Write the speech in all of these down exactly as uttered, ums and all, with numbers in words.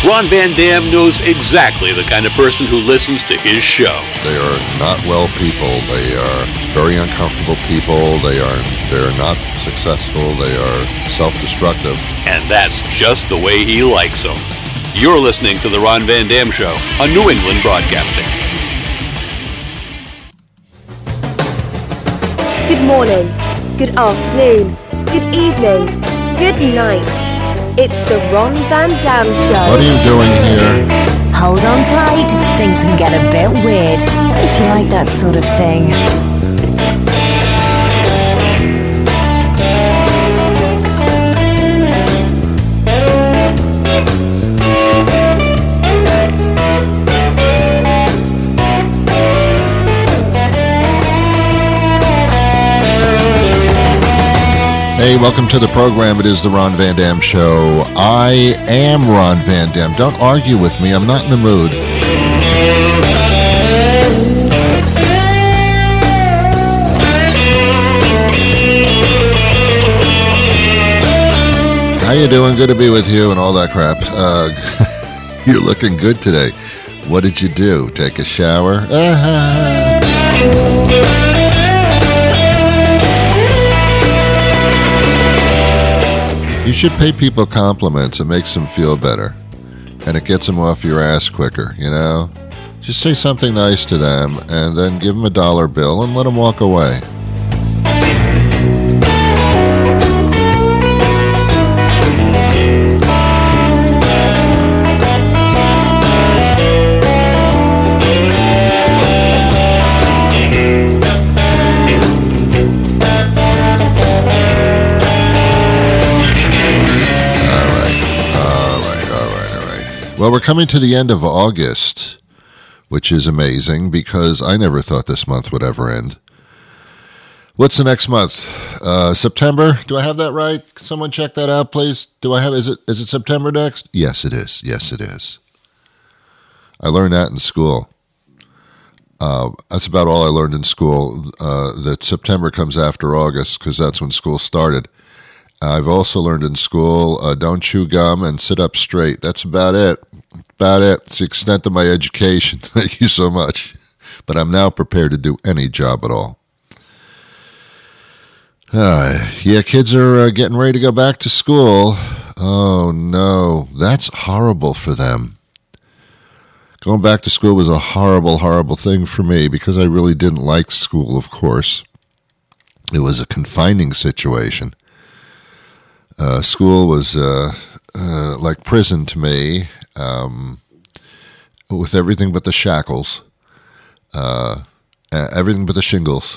Ron Van Dam knows exactly the kind of person who listens to his show. They are not well people. They are very uncomfortable people. They are they're not successful. They are self-destructive. And that's just the way he likes them. You're listening to The Ron Van Dam Show on New England Broadcasting. Good morning, good afternoon, good evening, good night. It's the Ron Van Dam Show. What are you doing here? Hold on tight, things can get a bit weird, if you like that sort of thing. Hey, welcome to the program. It is the Ron Van Dam Show. I am Ron Van Dam. Don't argue with me. I'm not in the mood. How you doing? Good to be with you and all that crap. Uh, you're looking good today. What did you do? Take a shower? You should pay people compliments. It makes them feel better. And it gets them off your ass quicker, you know? Just say something nice to them and then give them a dollar bill and let them walk away. Well, we're coming to the end of August, which is amazing because I never thought this month would ever end. What's the next month? Uh, September? Do I have that right? Can someone check that out, please? Do I have? Is it? Is it September next? Yes, it is. Yes, it is. I learned that in school. Uh, that's about all I learned in school. Uh, that September comes after August because that's when school started. I've also learned in school, uh, don't chew gum and sit up straight. That's about it. About it. It's the extent of my education. Thank you so much. But I'm now prepared to do any job at all. Uh, yeah, kids are uh, getting ready to go back to school. Oh, no. That's horrible for them. Going back to school was a horrible, horrible thing for me because I really didn't like school, of course. It was a confining situation. Uh, school was uh, uh, like prison to me, um, with everything but the shackles, uh, everything but the shingles.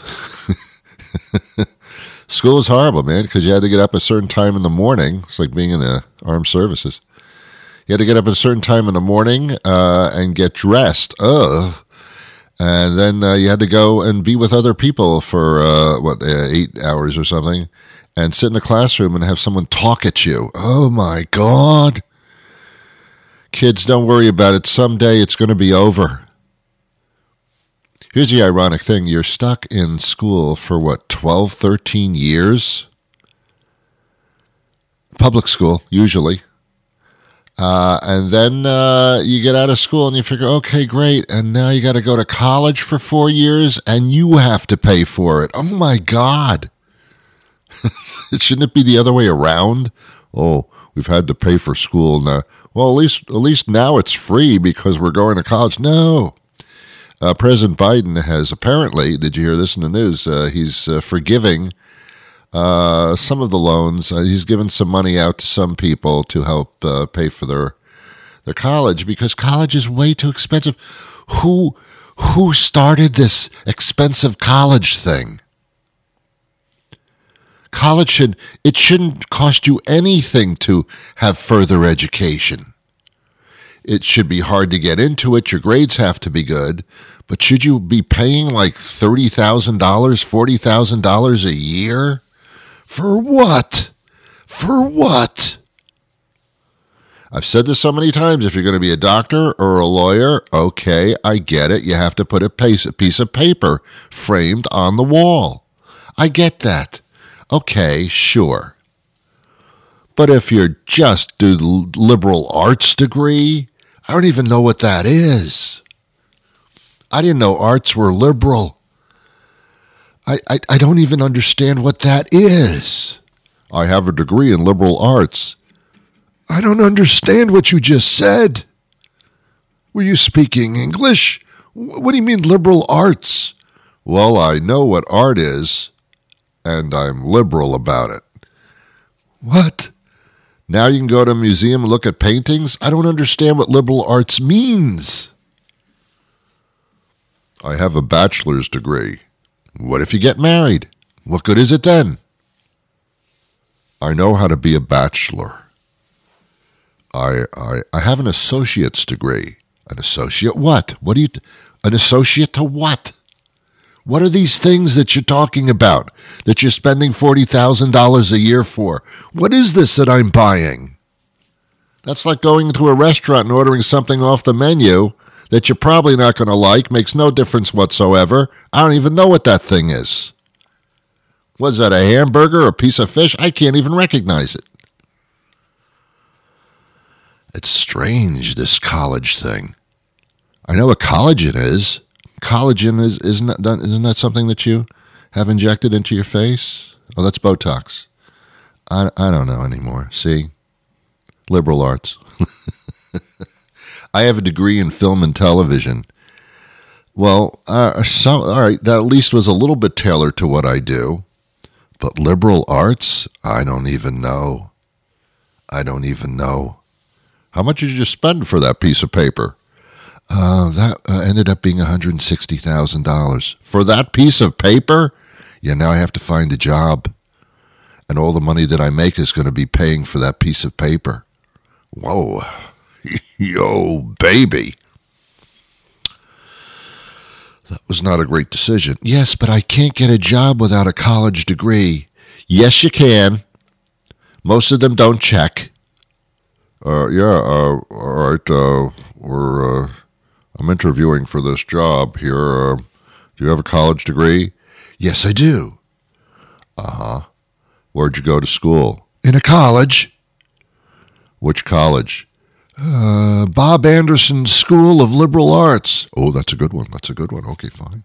School was horrible, man, because you had to get up a certain time in the morning. It's like being in the armed services. You had to get up at a certain time in the morning uh, and get dressed. Ugh. And then uh, you had to go and be with other people for, uh, what, uh, eight hours or something. And sit in the classroom and have someone talk at you. Oh, my God. Kids, don't worry about it. Someday it's going to be over. Here's the ironic thing. You're stuck in school for, what, twelve, thirteen years? Public school, usually. Uh, and then uh, you get out of school and you figure, okay, great. And now you got to go to college for four years and you have to pay for it. Oh, my God. Shouldn't it be the other way around? Oh, we've had to pay for school now. Well, at least at least now it's free because we're going to college. No. Uh, President Biden has apparently, did you hear this in the news, uh, he's uh, forgiving uh, some of the loans. Uh, he's given some money out to some people to help uh, pay for their their college because college is way too expensive. Who who started this expensive college thing? College should, it shouldn't cost you anything to have further education. It should be hard to get into it. Your grades have to be good. But should you be paying like thirty thousand dollars, forty thousand dollars a year? For what? For what? I've said this so many times. If you're going to be a doctor or a lawyer, okay, I get it. You have to put a piece of paper framed on the wall. I get that. Okay, sure. But if you're just do liberal arts degree, I don't even know what that is. I didn't know arts were liberal. I, I, I don't even understand what that is. I have a degree in liberal arts. I don't understand what you just said. Were you speaking English? What do you mean liberal arts? Well, I know what art is, and I'm liberal about it. What? Now you can go to a museum and look at paintings? I don't understand what liberal arts means. I have a bachelor's degree. What if you get married? What good is it then? I know how to be a bachelor. I I, I have an associate's degree. An associate what? What do you... T- an associate to what? What are these things that you're talking about, that you're spending forty thousand dollars a year for? What is this that I'm buying? That's like going to a restaurant and ordering something off the menu that you're probably not going to like, makes no difference whatsoever. I don't even know what that thing is. Was that, a hamburger or a piece of fish? I can't even recognize it. It's strange, this college thing. I know what collagen is. Collagen is isn't that, isn't that something that you have injected into your face? Oh, that's Botox. I I don't know anymore. See, liberal arts. I have a degree in film and television. Well, uh, so, all right, that at least was a little bit tailored to what I do. But liberal arts, I don't even know. I don't even know. How much did you spend for that piece of paper? Uh, that uh, ended up being one hundred sixty thousand dollars. For that piece of paper? Yeah, now I have to find a job. And all the money that I make is going to be paying for that piece of paper. Whoa. Yo, baby. That was not a great decision. Yes, but I can't get a job without a college degree. Yes, you can. Most of them don't check. Uh, yeah, uh, all right, uh, we're, uh, I'm interviewing for this job here. Uh, do you have a college degree? Yes, I do. Uh-huh. Where'd you go to school? In a college. Which college? Uh, Bob Anderson School of Liberal Arts. Oh, that's a good one. That's a good one. Okay, fine.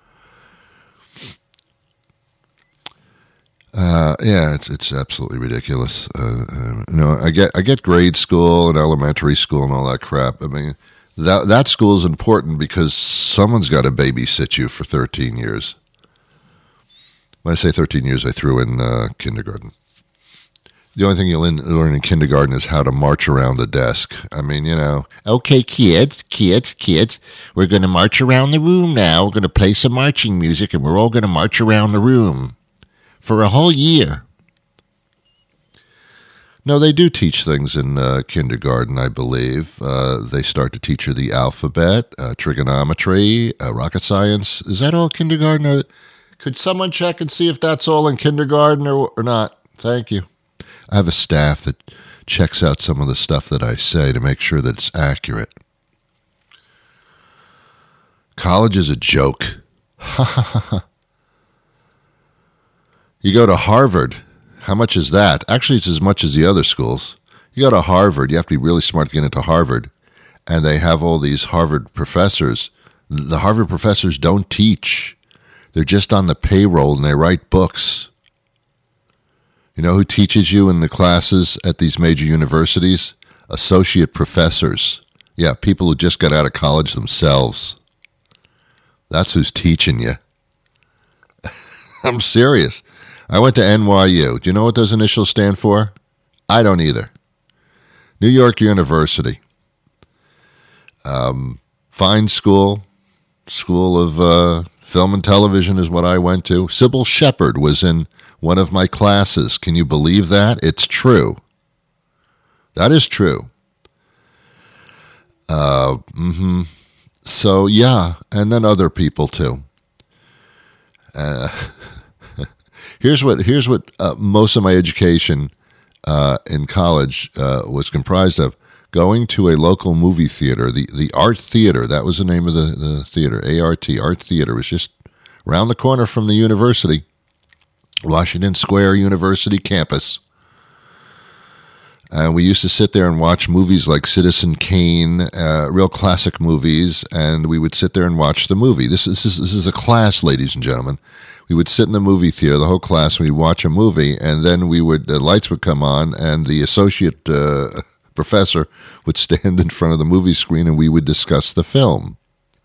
Uh, yeah, it's it's absolutely ridiculous. Uh, uh, you know, I get I get grade school and elementary school and all that crap. I mean, that that school is important because someone's got to babysit you for thirteen years. When I say thirteen years, I threw in uh, kindergarten. The only thing you'll learn in kindergarten is how to march around the desk. I mean, you know, okay, kids, kids, kids, we're going to march around the room now. We're going to play some marching music, and we're all going to march around the room for a whole year. No, they do teach things in uh, kindergarten, I believe. Uh, they start to teach you the alphabet, uh, trigonometry, uh, rocket science. Is that all kindergarten? Or could someone check and see if that's all in kindergarten or, or not? Thank you. I have a staff that checks out some of the stuff that I say to make sure that it's accurate. College is a joke. You go to Harvard. How much is that? Actually, it's as much as the other schools. You go to Harvard. You have to be really smart to get into Harvard. And they have all these Harvard professors. The Harvard professors don't teach. They're just on the payroll and they write books. You know who teaches you in the classes at these major universities? Associate professors. Yeah, people who just got out of college themselves. That's who's teaching you. I'm serious. I went to N Y U. Do you know what those initials stand for? I don't either. New York University. Um, fine school. School of uh, Film and Television is what I went to. Sybil Shepherd was in one of my classes. Can you believe that? It's true. That is true. Uh, mm-hmm. So, yeah, and then other people, too. Uh, here's what here's what uh, most of my education uh, in college uh, was comprised of. Going to a local movie theater, the, the Art Theater, that was the name of the, the theater, A R T, Art Theater, was just around the corner from the university. Washington Square University campus. And we used to sit there and watch movies like Citizen Kane, uh, real classic movies, and we would sit there and watch the movie. This, this, is, this is a class, ladies and gentlemen. We would sit in the movie theater, the whole class, and we'd watch a movie, and then we would the lights would come on, and the associate uh, professor would stand in front of the movie screen, and we would discuss the film.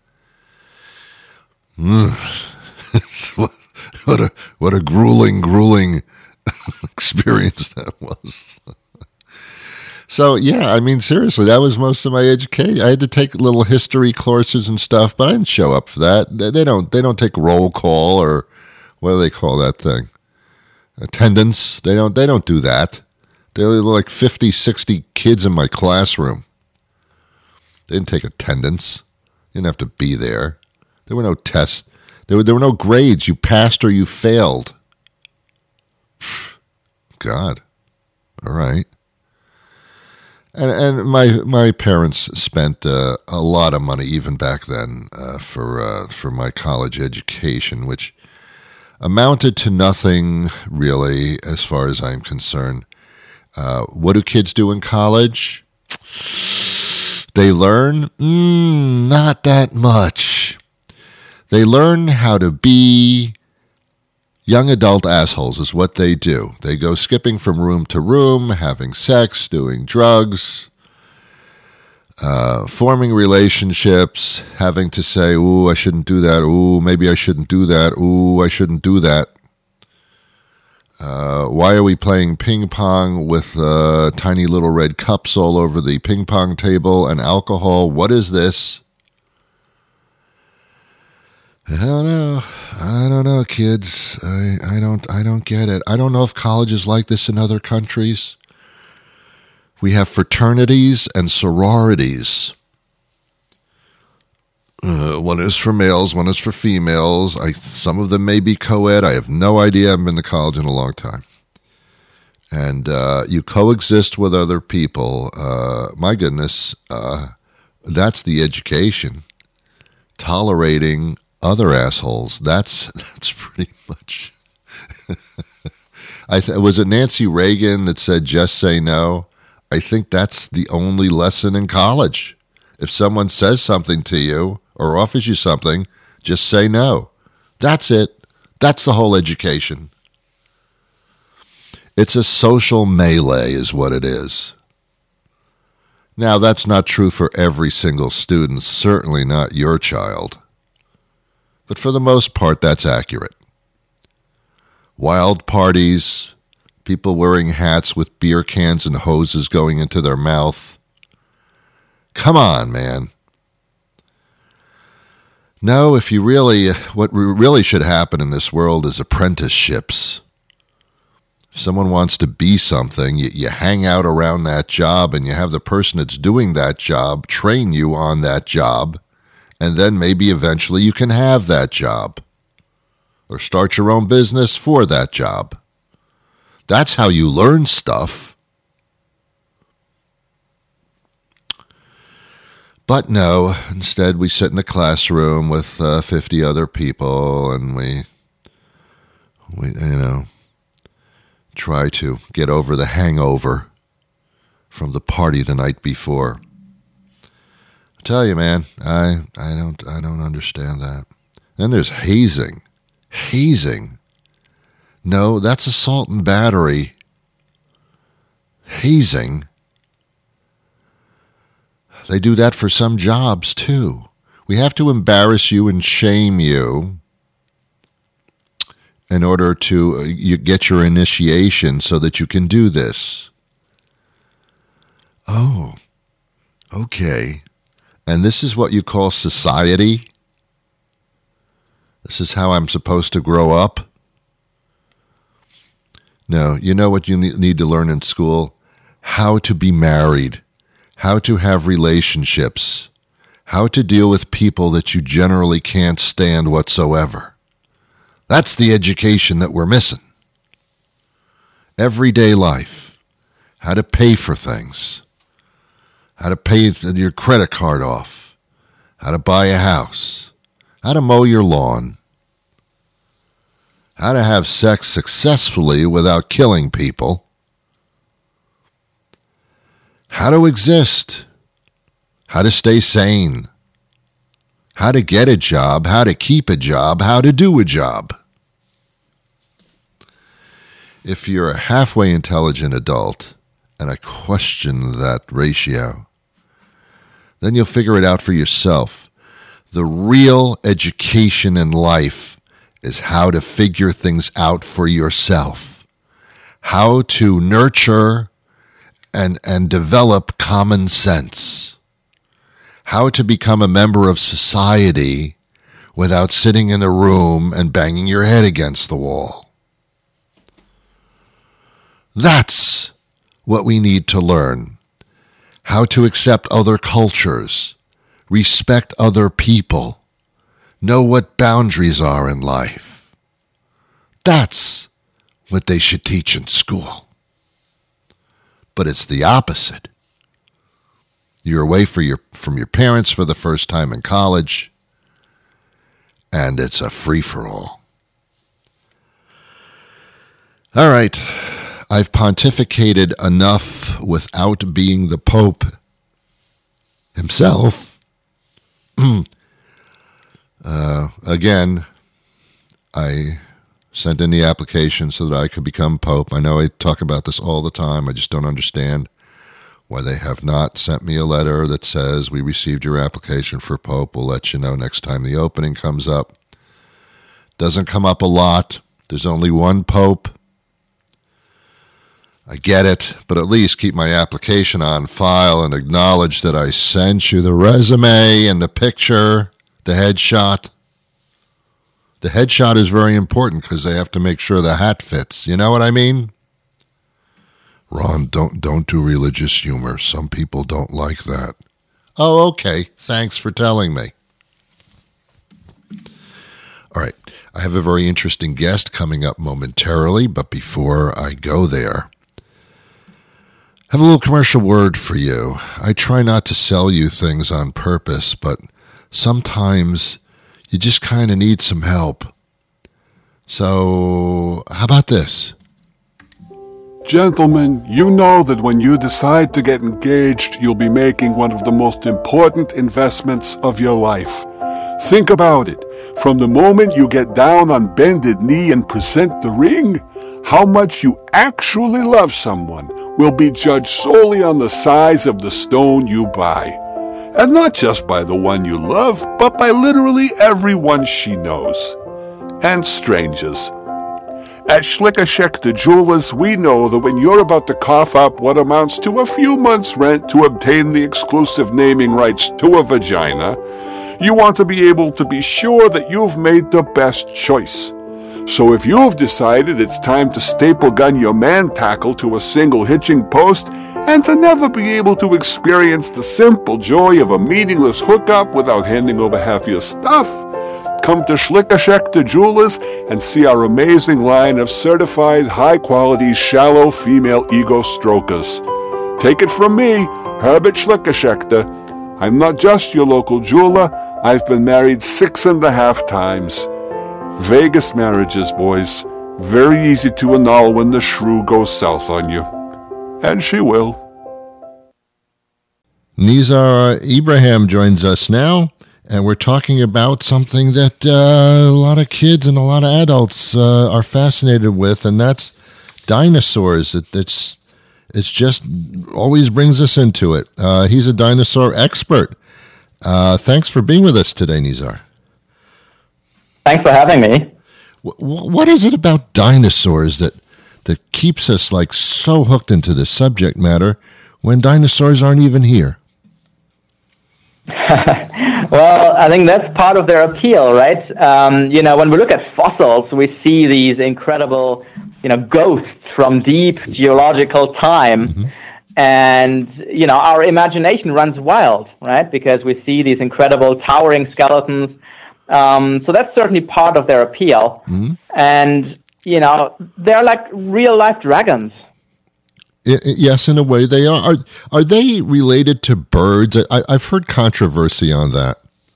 Mm. what, what a what a grueling, grueling experience that was. So, yeah, I mean, seriously, that was most of my education. I had to take little history courses and stuff, but I didn't show up for that. They don't they don't take roll call or what do they call that thing? Attendance. They don't they don't do that. There were like fifty, sixty kids in my classroom. They didn't take attendance. You didn't have to be there. There were no tests. There were, there were no grades. You passed or you failed. God. All right. And and my my parents spent uh, a lot of money even back then uh, for uh, for my college education, which amounted to nothing really, as far as I'm concerned. Uh, what do kids do in college? They learn mm, not that much. They learn how to be young adult assholes is what they do. They go skipping from room to room, having sex, doing drugs, uh, forming relationships, having to say, ooh, I shouldn't do that. Ooh, maybe I shouldn't do that. Ooh, I shouldn't do that. Uh, why are we playing ping pong with uh, tiny little red cups all over the ping pong table and alcohol? What is this? I don't know. I don't know, kids. I, I don't I don't get it. I don't know if college is like this in other countries. We have fraternities and sororities. Uh, one is for males, one is for females. I, some of them may be co-ed. I have no idea. I haven't been to college in a long time. And uh, you coexist with other people. Uh, my goodness, uh, that's the education. Tolerating other assholes. That's that's pretty much. I th- was it Nancy Reagan that said just say no? I think that's the only lesson in college. If someone says something to you or offers you something, just say no. That's it. That's the whole education. It's a social melee is what it is. Now, that's not true for every single student, certainly not your child. But for the most part, that's accurate. Wild parties, people wearing hats with beer cans and hoses going into their mouth. Come on, man. No, if you really, what really should happen in this world is apprenticeships. If someone wants to be something, you, you hang out around that job and you have the person that's doing that job train you on that job. And then maybe eventually you can have that job or start your own business for that job. That's how you learn stuff. But no, instead we sit in a classroom with uh, fifty other people and we, we, you know, try to get over the hangover from the party the night before. I tell you, man, I I don't I don't understand that. Then there's hazing. Hazing. No, that's assault and battery. Hazing. They do that for some jobs too. We have to embarrass you and shame you in order to uh, you get your initiation so that you can do this. Oh, okay. And this is what you call society? This is how I'm supposed to grow up? No, you know what you need to learn in school? How to be married, how to have relationships, how to deal with people that you generally can't stand whatsoever. That's the education that we're missing. Everyday life, how to pay for things, how to pay your credit card off, how to buy a house, how to mow your lawn, how to have sex successfully without killing people, how to exist, how to stay sane, how to get a job, how to keep a job, how to do a job. If you're a halfway intelligent adult, and I question that ratio, then you'll figure it out for yourself. The real education in life is how to figure things out for yourself, how to nurture and, and develop common sense, how to become a member of society without sitting in a room and banging your head against the wall. That's what we need to learn. How to accept other cultures, respect other people, know what boundaries are in life. That's what they should teach in school. But it's the opposite. You're away for your, from your parents for the first time in college, and it's a free-for-all. All right. I've pontificated enough without being the Pope himself. uh, again, I sent in the application so that I could become Pope. I know I talk about this all the time. I just don't understand why they have not sent me a letter that says, we received your application for Pope. We'll let you know next time the opening comes up. Doesn't come up a lot. There's only one Pope. I get it, but at least keep my application on file and acknowledge that I sent you the resume and the picture, the headshot. The headshot is very important because they have to make sure the hat fits. You know what I mean? Ron, don't don't do religious humor. Some people don't like that. Oh, okay. Thanks for telling me. All right. I have a very interesting guest coming up momentarily, but before I go there, I have a little commercial word for you. I try not to sell you things on purpose, but sometimes you just kind of need some help. So, how about this? Gentlemen, you know that when you decide to get engaged, you'll be making one of the most important investments of your life. Think about it. From the moment you get down on bended knee and present the ring, how much you actually love someone will be judged solely on the size of the stone you buy. And not just by the one you love, but by literally everyone she knows. And strangers. At Schlickerschechter Jewelers, we know that when you're about to cough up what amounts to a few months' rent to obtain the exclusive naming rights to a vagina, you want to be able to be sure that you've made the best choice. So if you've decided it's time to staple gun your man tackle to a single hitching post and to never be able to experience the simple joy of a meaningless hookup without handing over half your stuff, come to Schlickerschechter Jewelers and see our amazing line of certified high-quality shallow female ego strokers. Take it from me, Herbert Schlickerschechter. I'm not just your local jeweler. I've been married six and a half times. Vegas marriages, boys. Very easy to annul when the shrew goes south on you. And she will. Nizar Ibrahim joins us now, and we're talking about something that uh, a lot of kids and a lot of adults uh, are fascinated with, and that's dinosaurs. It, it's it's just always brings us into it. Uh, he's a dinosaur expert. Uh, thanks for being with us today, Nizar. Thanks for having me. What is it about dinosaurs that that keeps us like so hooked into this subject matter when dinosaurs aren't even here? Well, I think that's part of their appeal, right? Um, you know, when we look at fossils, we see these incredible, you know, ghosts from deep geological time. Mm-hmm. And, you know, our imagination runs wild, right? Because we see these incredible towering skeletons. Um, so that's certainly part of their appeal. Mm-hmm. And, you know, they're like real-life dragons. It, it, yes, in a way they are. Are, are they related to birds? I, I've heard controversy on that.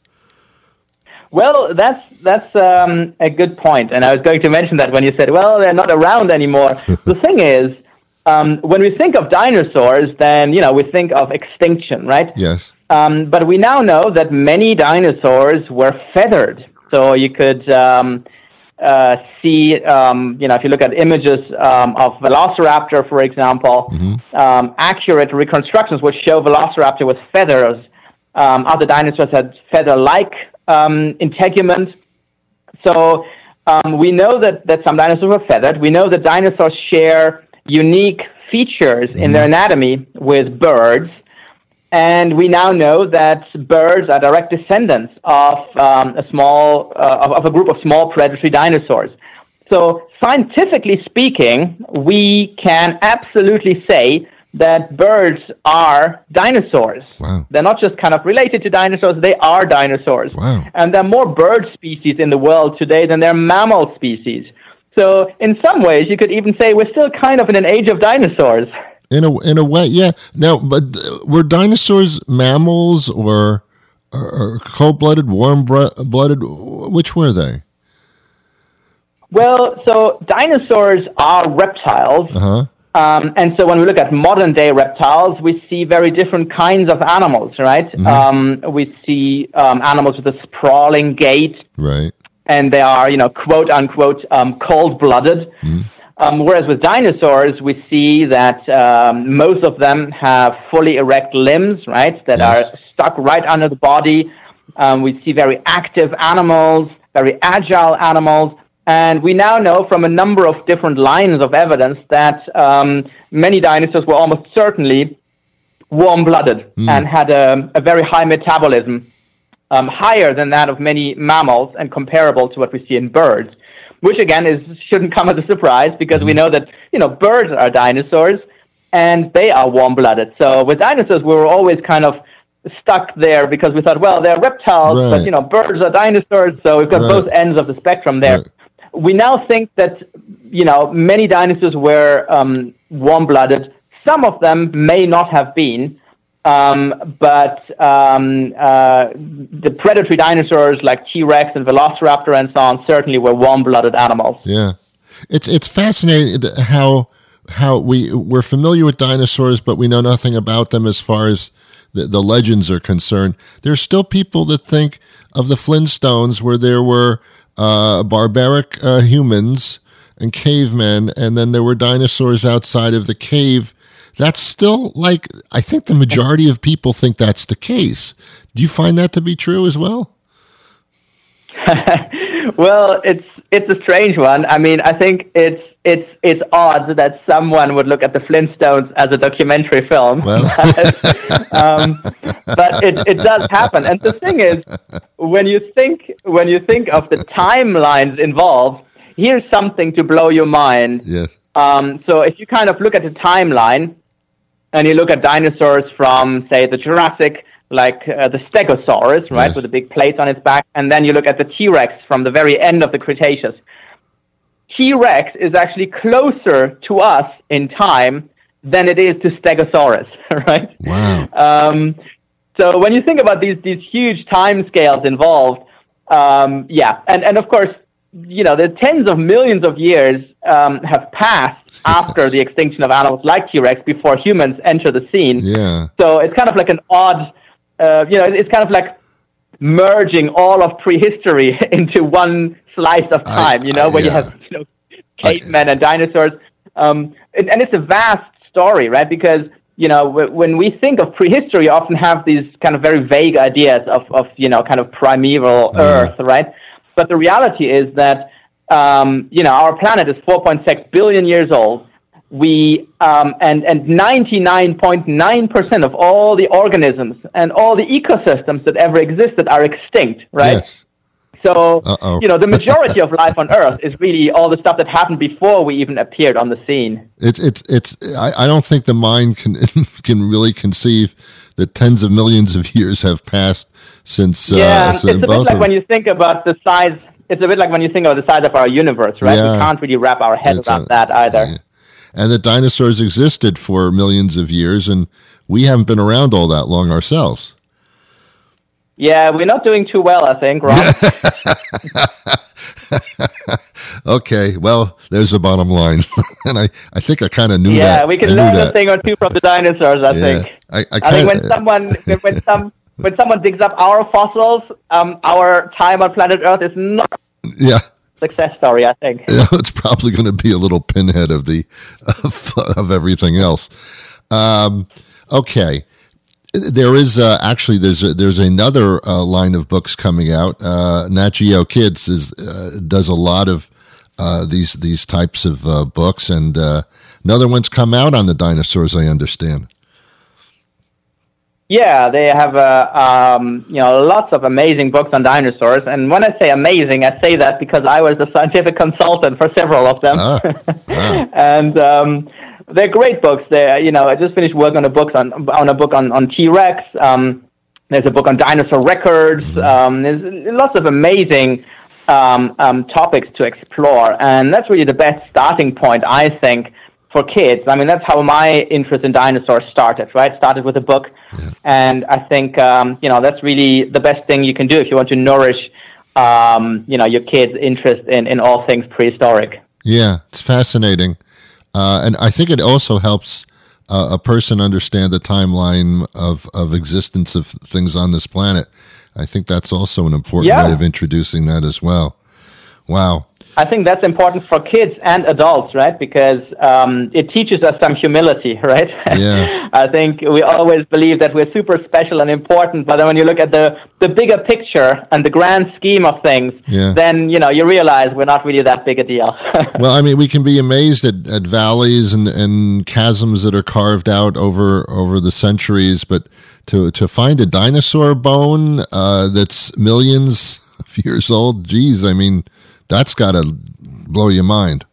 Well, that's that's um, a good point. And I was going to mention that when you said, well, they're not around anymore. The thing is, Um, when we think of dinosaurs, then, you know, we think of extinction, right? Yes. Um, but we now know that many dinosaurs were feathered. So you could um, uh, see, um, you know, if you look at images um, of Velociraptor, for example, mm-hmm. um, accurate reconstructions would show Velociraptor with feathers. Um, other dinosaurs had feather-like um, integument. So um, we know that, that some dinosaurs were feathered. We know that dinosaurs share unique features mm-hmm. in their anatomy with birds. And we now know that birds are direct descendants of um, a small, uh, of, of a group of small predatory dinosaurs. So scientifically speaking, we can absolutely say that birds are dinosaurs. Wow. They're not just kind of related to dinosaurs, they are dinosaurs. Wow. And there are more bird species in the world today than there are mammal species. So in some ways, you could even say we're still kind of in an age of dinosaurs. In a in a way, yeah. Now, but were dinosaurs mammals or, or, or cold-blooded, warm-blooded? Which were they? Well, so dinosaurs are reptiles. Uh-huh. Um, and so when we look at modern-day reptiles, we see very different kinds of animals, right? Mm-hmm. Um, we see um, animals with a sprawling gait. Right. And they are, you know, quote-unquote, um, cold-blooded. Mm-hmm. Um, whereas with dinosaurs, we see that um, most of them have fully erect limbs, right, that yes. are stuck right under the body. Um, we see very active animals, very agile animals. And we now know from a number of different lines of evidence that um, many dinosaurs were almost certainly warm-blooded mm. and had a, a very high metabolism, um, higher than that of many mammals and comparable to what we see in birds. Which again is shouldn't come as a surprise because we know that, you know, birds are dinosaurs and they are warm-blooded. So with dinosaurs, we were always kind of stuck there because we thought, well, they're reptiles, right. but, you know, birds are dinosaurs. So we've got right. both ends of the spectrum there. Right. We now think that, you know, many dinosaurs were um, warm-blooded. Some of them may not have been. Um, but um, uh, the predatory dinosaurs like T-Rex and Velociraptor and so on certainly were warm-blooded animals. Yeah, it's it's fascinating how how we we're familiar with dinosaurs, but we know nothing about them as far as the, the legends are concerned. There's still people that think of the Flintstones, where there were uh, barbaric uh, humans and cavemen, and then there were dinosaurs outside of the cave. That's still, like, I think the majority of people think that's the case. Do you find that to be true as well? Well, it's it's a strange one. I mean, I think it's it's it's odd that someone would look at the Flintstones as a documentary film. Well. um, but it, it does happen. And the thing is, when you think when you think of the timelines involved, here's something to blow your mind. Yes. Um, so if you kind of look at the timeline, and you look at dinosaurs from, say, the Jurassic, like uh, the Stegosaurus, right, yes. with the big plates on its back, and then you look at the T-Rex from the very end of the Cretaceous. T-Rex is actually closer to us in time than it is to Stegosaurus, right? Wow. Um, so when you think about these these huge time scales involved, um, yeah, and, and of course, you know, the tens of millions of years um, have passed after the extinction of animals like T-Rex before humans enter the scene. Yeah. So it's kind of like an odd, uh, you know, it's kind of like merging all of prehistory into one slice of time, I, you know, I, where yeah. you have, you know, cavemen I, and dinosaurs. Um, and, and it's a vast story, right? Because, you know, w- when we think of prehistory, you often have these kind of very vague ideas of, of you know, kind of primeval uh, Earth, right? But the reality is that, um, you know, our planet is four point six billion years old. We um, and and ninety-nine point nine percent of all the organisms and all the ecosystems that ever existed are extinct, right? Yes. So, Uh-oh. you know, the majority of life on Earth is really all the stuff that happened before we even appeared on the scene. It's it's it's. I, I don't think the mind can can really conceive that tens of millions of years have passed since. Yeah, uh, it's a bit like when you think about the size. It's a bit like when you think of the size of our universe, right? Yeah. We can't really wrap our head It's around a- that either. yeah. And that dinosaurs existed for millions of years, and we haven't been around all that long ourselves. Yeah, we're not doing too well, I think, Ron. Okay, well, there's the bottom line. And I, I think I kind of knew yeah, that. Yeah, we can I learn that. a thing or two from the dinosaurs, I yeah. think. I, I, I think when someone when some when someone digs up our fossils, um, our time on planet Earth is not yeah. a success story, I think. Yeah, it's probably going to be a little pinhead of the of, of everything else. Um, okay. There is uh, actually there's a, there's another uh, line of books coming out. Uh, Nat Geo Kids is uh, does a lot of uh, these these types of uh, books, and uh, another one's come out on the dinosaurs, I understand. Yeah, they have uh, um, you know lots of amazing books on dinosaurs, and when I say amazing, I say that because I was the scientific consultant for several of them, Ah, ah. and. Um, They're great books. They, you know, I just finished working on a book on on a book on on T-Rex. Um, there's a book on dinosaur records. Um, there's lots of amazing um, um, topics to explore, and that's really the best starting point, I think, for kids. I mean, that's how my interest in dinosaurs started. Right, started with a book, yeah. And I think um, you know that's really the best thing you can do if you want to nourish um, you know your kids' interest in in all things prehistoric. Yeah, it's fascinating. Uh, and I think it also helps uh, a person understand the timeline of, of existence of things on this planet. I think that's also an important yeah. way of introducing that as well. Wow. I think that's important for kids and adults, right? Because um, it teaches us some humility, right? Yeah. I think we always believe that we're super special and important, but then when you look at the, the bigger picture and the grand scheme of things, yeah. then, you know, you realize we're not really that big a deal. Well, I mean, we can be amazed at, at valleys and, and chasms that are carved out over over the centuries, but to, to find a dinosaur bone uh, that's millions of years old, geez, I mean... That's got to blow your mind.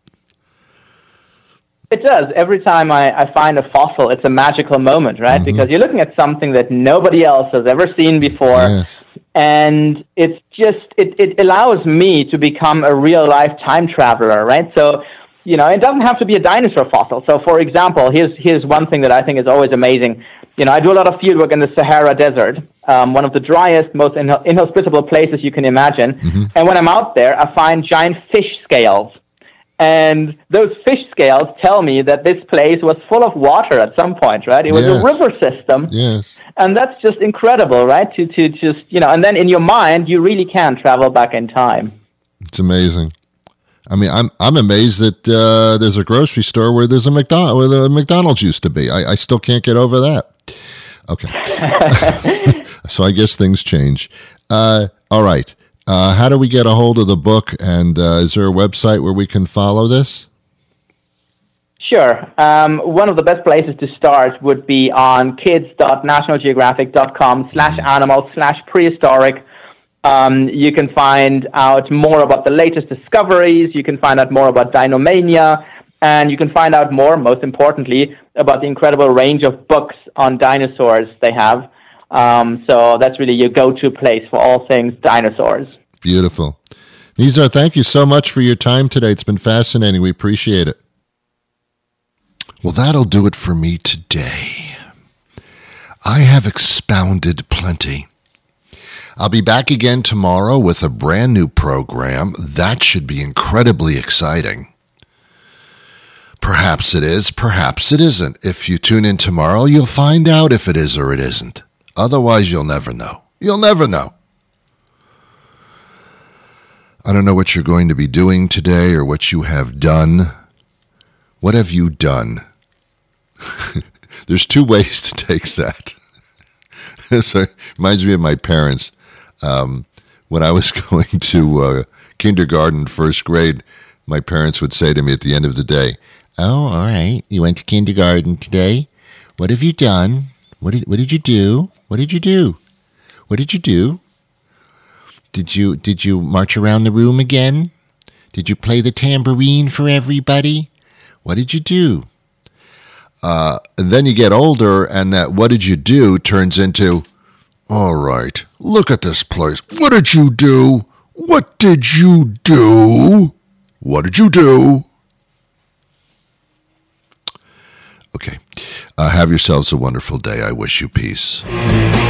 It does. Every time I, I find a fossil, it's a magical moment, right? Mm-hmm. Because you're looking at something that nobody else has ever seen before. Yes. And it's just, it, it allows me to become a real-life time traveler, right? So, you know, it doesn't have to be a dinosaur fossil. So, for example, here's here's one thing that I think is always amazing. You know, I do a lot of field work in the Sahara Desert, um, one of the driest, most inho- inhospitable places you can imagine. Mm-hmm. And when I'm out there, I find giant fish scales. And those fish scales tell me that this place was full of water at some point, right? It was yes. a river system. Yes. And that's just incredible, right? To to just, you know, and then in your mind, you really can travel back in time. It's amazing. I mean, I'm I'm amazed that uh, there's a grocery store where there's a McDonald where the McDonald's used to be. I, I still can't get over that. Okay. So I guess things change. Uh, all right. Uh, how do we get a hold of the book? And uh, is there a website where we can follow this? Sure. Um, one of the best places to start would be on kids.nationalgeographic.com slash animals slash prehistoric. Um, you can find out more about the latest discoveries. You can find out more about Dinomania. And you can find out more, most importantly, about the incredible range of books on dinosaurs they have. Um, so that's really your go-to place for all things dinosaurs. Beautiful. Nizar, thank you so much for your time today. It's been fascinating. We appreciate it. Well, that'll do it for me today. I have expounded plenty. I'll be back again tomorrow with a brand new program. That should be incredibly exciting. Perhaps it is, perhaps it isn't. If you tune in tomorrow, you'll find out if it is or it isn't. Otherwise, you'll never know. You'll never know. I don't know what you're going to be doing today or what you have done. What have you done? There's two ways to take that. So it reminds me of my parents. Um, when I was going to uh, kindergarten, first grade, my parents would say to me at the end of the day, "Oh, all right. You went to kindergarten today. What have you done? What did what did you do? What did you do? What did you do? Did you did you march around the room again? Did you play the tambourine for everybody? What did you do?" Uh, and then you get older, and that "what did you do" turns into, "All right, look at this place. What did you do? What did you do? What did you do?" Okay. Uh, have yourselves a wonderful day. I wish you peace.